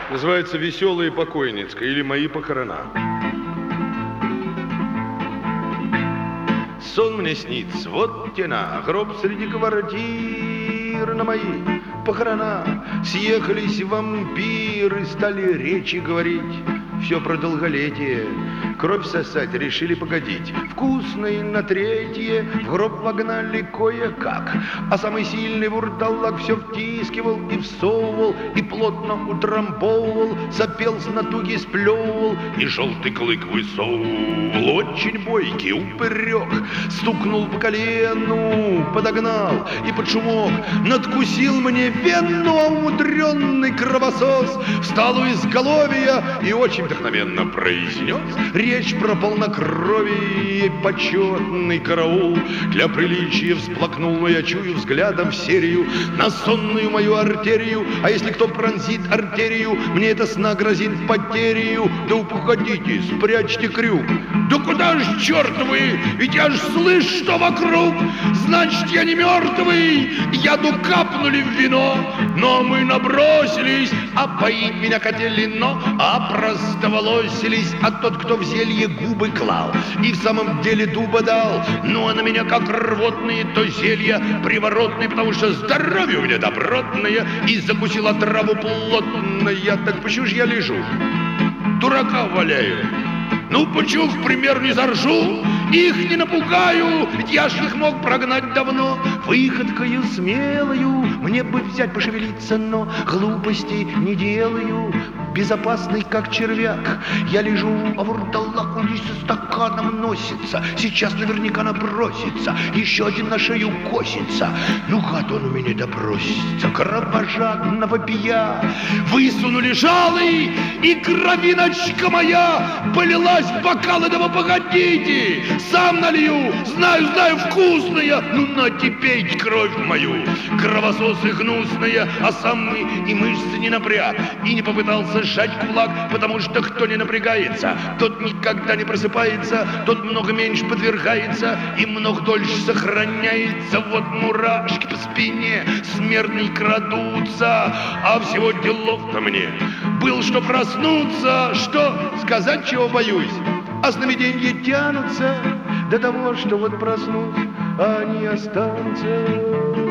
Называется «Веселая покойницка» или «Мои похорона». Сон мне снится, вот тена, гроб среди квартир на мои похорона. Съехались вампиры, стали речи говорить, все про долголетие. Кровь сосать решили погодить. Вкусный на третье в гроб вогнали кое-как. А самый сильный вурдалак все втискивал и всовывал, и плотно утрамбовывал, сопел с натуги, сплевывал, и желтый клык высовывал. Очень бойкий упырек стукнул по колену, подогнал и под шумок надкусил мне вену, а умудренный кровосос встал у изголовья и очень вдохновенно произнес речь про полнокровие и почетный караул. Для приличия всплакнул, но я чую взглядом в серию на сонную мою артерию. А если кто пронзит артерию, мне это сна грозит потерею. Да уходите, спрячьте крюк. Да куда ж, черт вы, ведь я ж слышу, что вокруг. Значит, я не мертвый, яду капнули в вино. Но мы набросились, а поить меня хотели, но опростоволосились. А тот, кто в зелье губы клал и в самом деле дуба дал, ну а на меня как рвотные, то зелья приворотные, потому что здоровье у меня добротное, и закусила траву плотная. Так почему ж я лежу, дурака валяю? Ну, почему, в пример, не заржу? Их не напугаю, ведь я ж их мог прогнать давно. Выходкою смелою мне бы взять пошевелиться, но глупостей не делаю. Безопасный, как червяк, я лежу, а вурдалак у нее со стаканом носится. Сейчас наверняка набросится, еще один на шею косится. Ну, гад он у меня допросится, кровожадно вопия. Высунули жалы, и кровиночка моя полилась в бокалы. Да вы погодите, сам налью, знаю, вкусная. Ну, нате, пейте кровь мою, кровососы гнусные. А сам и мышцы не напряг, и не попытался сжать кулак, потому что кто не напрягается, тот никогда не просыпается, тот много меньше подвергается и много дольше сохраняется. Вот мурашки по спине смертный крадутся, а всего делов-то мне был, что проснуться, что сказать, чего боюсь. А сновиденья тянутся до того, что вот проснусь, а они останутся.